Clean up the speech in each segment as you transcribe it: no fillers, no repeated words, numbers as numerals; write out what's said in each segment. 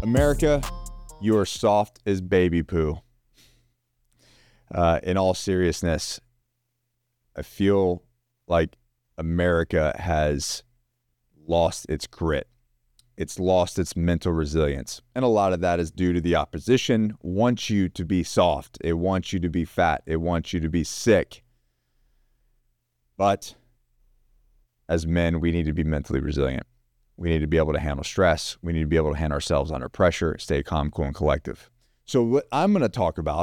America, you are soft as baby poo. In all seriousness, I feel like America has lost its grit. It's lost its mental resilience. And a lot of that is due to the opposition wants you to be soft. It wants you to be fat. It wants you to be sick. But as men, we need to be mentally resilient. We need to be able to handle stress. We need to be able to handle ourselves under pressure, stay calm, cool, and collective. So what I'm going to talk about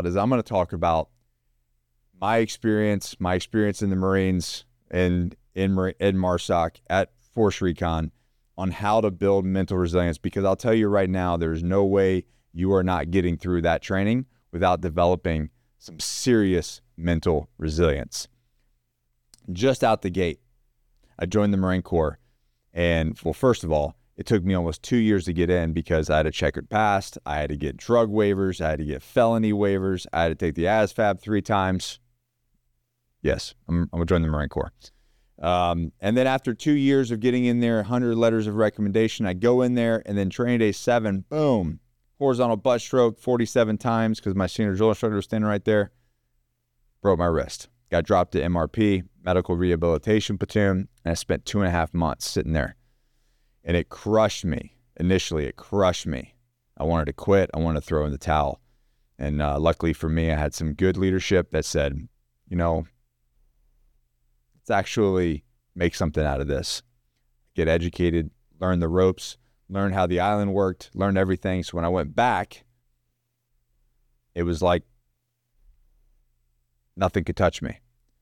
my experience in the Marines and in MARSOC at Force Recon on how to build mental resilience, because I'll tell you right now, there's no way you are not getting through that training without developing some serious mental resilience. Just out the gate, I joined the Marine Corps, and well, first of all, it took me almost 2 years to get in because I had a checkered past, I had to get drug waivers, I had to get felony waivers, I had to take the ASVAB 3 times. Yes, I'm going to join the Marine Corps. And then after 2 years of getting in there, 100 letters of recommendation, I go in there, and then training day 7, boom, horizontal butt stroke 47 times because my senior drill instructor was standing right there. Broke my wrist. Got dropped to MRP, Medical Rehabilitation Platoon, and I spent 2.5 months sitting there. And it crushed me. Initially, it crushed me. I wanted to quit. I wanted to throw in the towel. And luckily for me, I had some good leadership that said, let's actually make something out of this. Get educated, learn the ropes, learn how the island worked, learn everything. So when I went back, it was like nothing could touch me.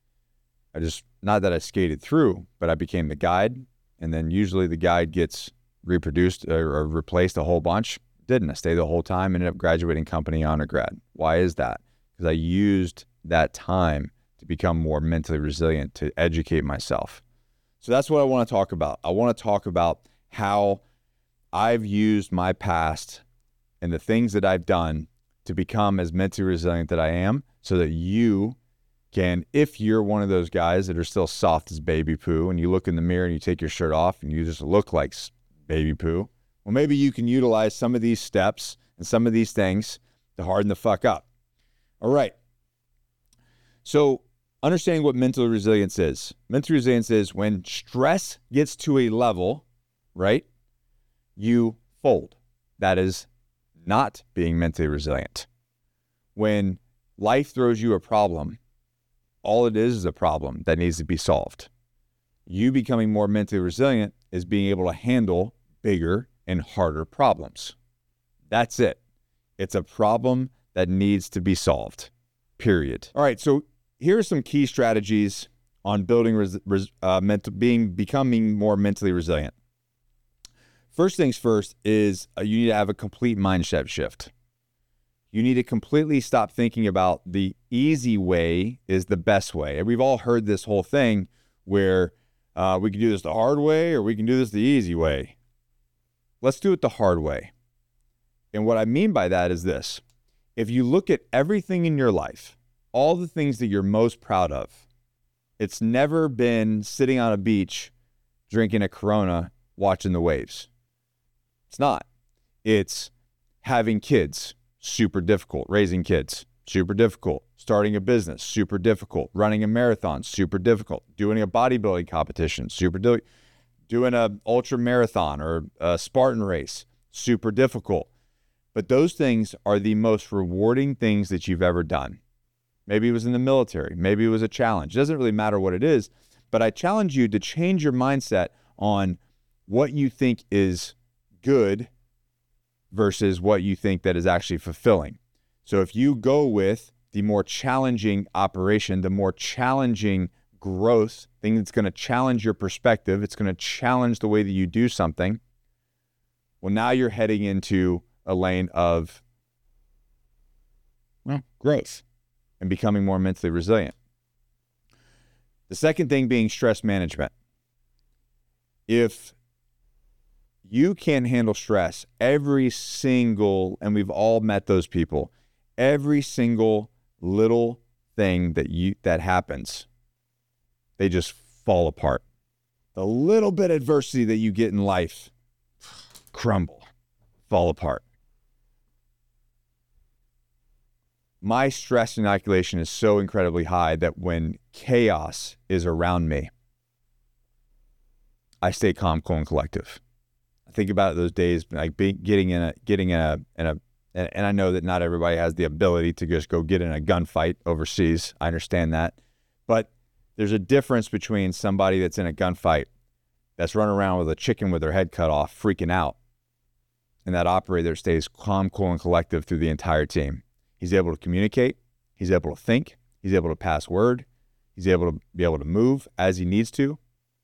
Not that I skated through, but I became the guide. And then usually the guide gets reproduced or replaced a whole bunch. Didn't. I stayed the whole time, ended up graduating company honor grad. Why is that? Because I used that time to become more mentally resilient, to educate myself. So that's what I want to talk about. I want to talk about how I've used my past and the things that I've done to become as mentally resilient that I am, so that you can, if you're one of those guys that are still soft as baby poo and you look in the mirror and you take your shirt off and you just look like baby poo, well, maybe you can utilize some of these steps and some of these things to harden the fuck up. All right. So understanding what mental resilience is. Mental resilience is when stress gets to a level, right, you fold. That is not being mentally resilient. When life throws you a problem, all it is a problem that needs to be solved. You becoming more mentally resilient is being able to handle bigger and harder problems. That's it. It's a problem that needs to be solved, period. All right, so here are some key strategies on building becoming more mentally resilient. First things first is you need to have a complete mindset shift. You need to completely stop thinking about the easy way is the best way. And we've all heard this whole thing where we can do this the hard way or we can do this the easy way. Let's do it the hard way. And what I mean by that is this. If you look at everything in your life, all the things that you're most proud of, it's never been sitting on a beach, drinking a Corona, watching the waves. It's not. It's having kids. Super difficult. Raising kids, super difficult. Starting a business, super difficult. Running a marathon, super difficult. Doing a bodybuilding competition, super difficult. Doing an ultra marathon or a Spartan race, super difficult. But those things are the most rewarding things that you've ever done. Maybe it was in the military. Maybe it was a challenge. It doesn't really matter what it is, but I challenge you to change your mindset on what you think is good versus what you think that is actually fulfilling. So if you go with the more challenging operation, the more challenging growth, thing that's going to challenge your perspective, it's going to challenge the way that you do something, well, now you're heading into a lane of growth and becoming more mentally resilient. The second thing being stress management. If you can handle stress, and we've all met those people, every single little thing that happens, they just fall apart. The little bit of adversity that you get in life, crumble, fall apart. my stress inoculation is so incredibly high that when chaos is around me, I stay calm, cool, and collective. I think about those days like getting in a and I know that not everybody has the ability to just go get in a gunfight overseas. I understand that. But there's a difference between somebody that's in a gunfight that's running around with a chicken with their head cut off, freaking out, and that operator stays calm, cool, and collective through the entire team. He's able to communicate. He's able to think. He's able to pass word. He's able to move as he needs to.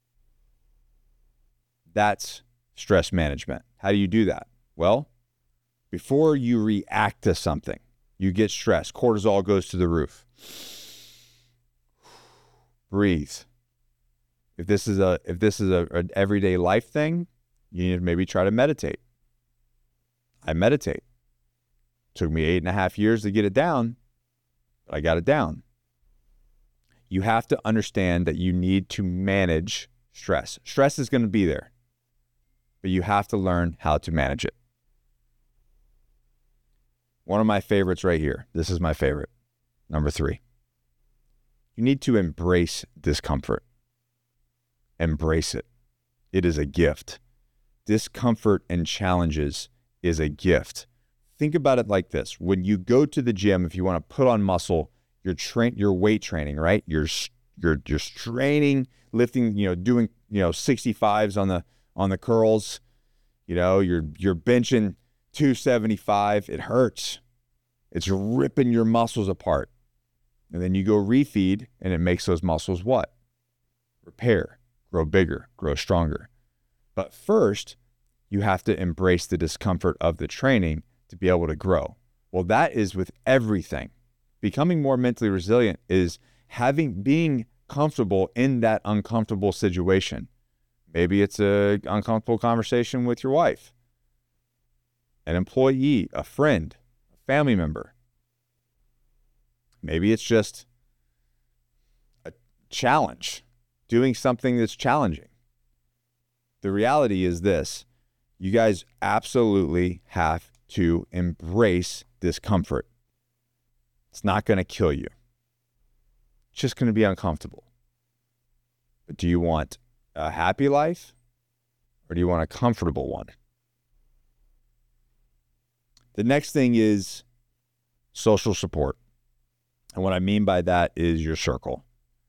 That's stress management. How do you do that? Well, before you react to something, you get stressed. Cortisol goes to the roof. Breathe. If this is an everyday life thing, you need to maybe try to meditate. I meditate. Took me 8.5 years to get it down, but I got it down. You have to understand that you need to manage stress. Stress is going to be there, but you have to learn how to manage it. One of my favorites right here. This is my favorite. Number 3. You need to embrace discomfort. Embrace it. It is a gift. Discomfort and challenges is a gift. Think about it like this. When you go to the gym, if you want to put on muscle, you're weight training, right? You're straining, lifting, doing, 65s on the curls. You're benching 275. It hurts. It's ripping your muscles apart. And then you go refeed, and it makes those muscles what? Repair, grow bigger, grow stronger. But first, you have to embrace the discomfort of the training to be able to grow. Well, that is with everything. Becoming more mentally resilient is being comfortable in that uncomfortable situation. Maybe it's an uncomfortable conversation with your wife, an employee, a friend, a family member. Maybe it's just a challenge, doing something that's challenging. The reality is this: you guys absolutely have to embrace discomfort. It's not going to kill you. It's just going to be uncomfortable. But do you want a happy life, or do you want a comfortable one? The next thing is social support. And what I mean by that is your circle.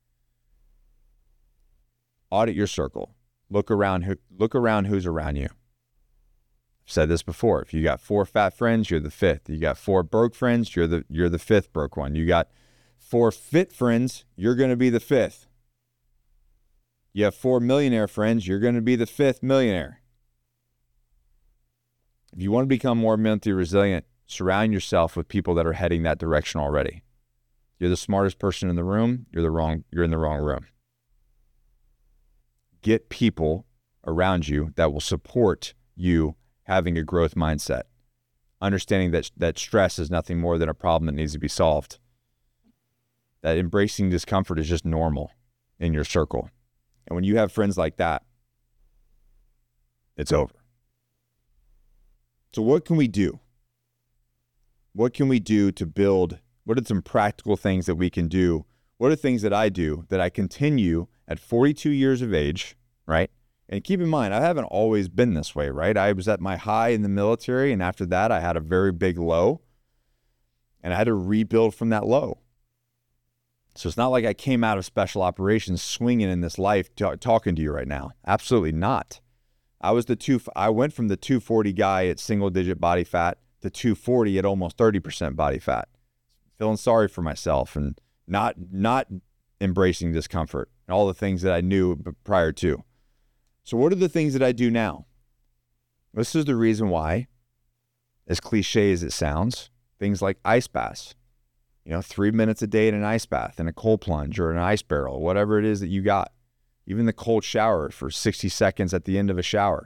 Audit your circle. Look around who's around you. I've said this before. If you got 4 fat friends, you're the 5th. You got 4 broke friends, you're the 5th broke one. You got 4 fit friends, you're going to be the 5th. You have 4 millionaire friends, you're going to be the 5th millionaire. If you want to become more mentally resilient, surround yourself with people that are heading that direction already. You're the smartest person in the room, you're in the wrong room. Get people around you that will support you having a growth mindset, understanding that stress is nothing more than a problem that needs to be solved, that embracing discomfort is just normal in your circle. And when you have friends like that, it's over. So what can we do? What can we do to build? What are some practical things that we can do? What are things that I do that I continue at 42 years of age, right? And keep in mind, I haven't always been this way, right? I was at my high in the military, and after that, I had a very big low, and I had to rebuild from that low. So it's not like I came out of special operations swinging in this life talking to you right now. Absolutely not. I went from the 240 guy at single-digit body fat to 240 at almost 30% body fat, feeling sorry for myself and not embracing discomfort and all the things that I knew prior to. So what are the things that I do now? This is the reason why, as cliche as it sounds, things like ice baths, 3 minutes a day in an ice bath, in a cold plunge or an ice barrel, whatever it is that you got, even the cold shower for 60 seconds at the end of a shower.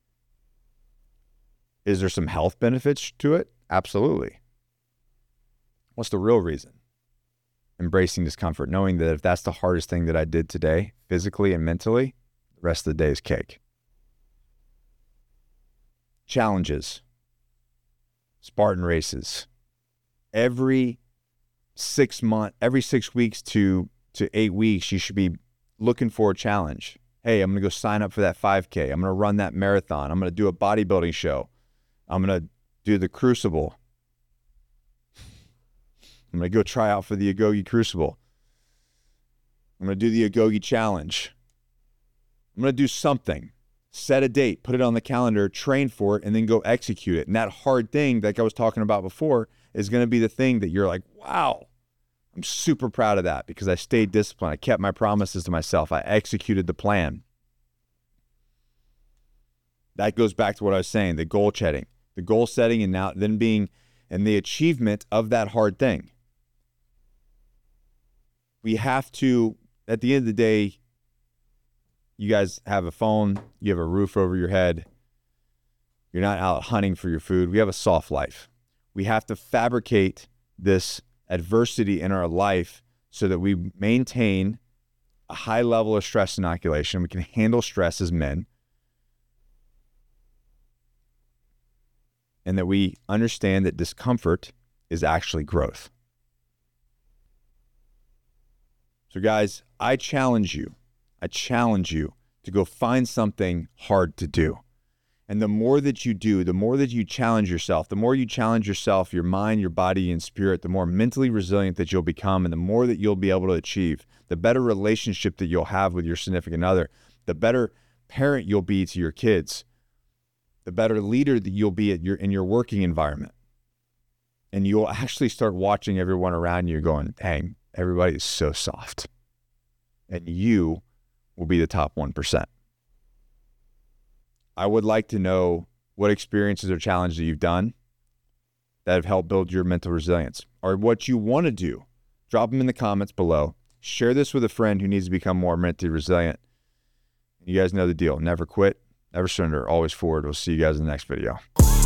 Is there some health benefits to it? Absolutely. What's the real reason? Embracing discomfort, knowing that if that's the hardest thing that I did today, physically and mentally, the rest of the day is cake. Challenges, Spartan races. Every every 6 weeks to 8 weeks, you should be looking for a challenge. Hey, I'm going to go sign up for that 5K. I'm going to run that marathon. I'm going to do a bodybuilding show. I'm going to do the Crucible. I'm going to go try out for the Agoge Crucible. I'm going to do the Agoge Challenge. I'm going to do something. Set a date, put it on the calendar, train for it, and then go execute it. And that hard thing, like I was talking about before, is going to be the thing that you're like, wow, I'm super proud of that because I stayed disciplined. I kept my promises to myself. I executed the plan. That goes back to what I was saying, the goal setting and now then being and the achievement of that hard thing. We have to, at the end of the day, you guys have a phone, you have a roof over your head, you're not out hunting for your food. We have a soft life. We have to fabricate this adversity in our life so that we maintain a high level of stress inoculation. We can handle stress as men. And that we understand that discomfort is actually growth. So guys, I challenge you to go find something hard to do. And the more that you do, the more that you challenge yourself, your mind, your body, and spirit, the more mentally resilient that you'll become, and the more that you'll be able to achieve, the better relationship that you'll have with your significant other, the better parent you'll be to your kids, the better leader that you'll be in your working environment. And you'll actually start watching everyone around you going, dang, everybody is so soft. And you will be the top 1%. I would like to know what experiences or challenges you've done that have helped build your mental resilience, or what you want to do. Drop them in the comments below. Share this with a friend who needs to become more mentally resilient. You guys know the deal. Never quit, never surrender, always forward. We'll see you guys in the next video.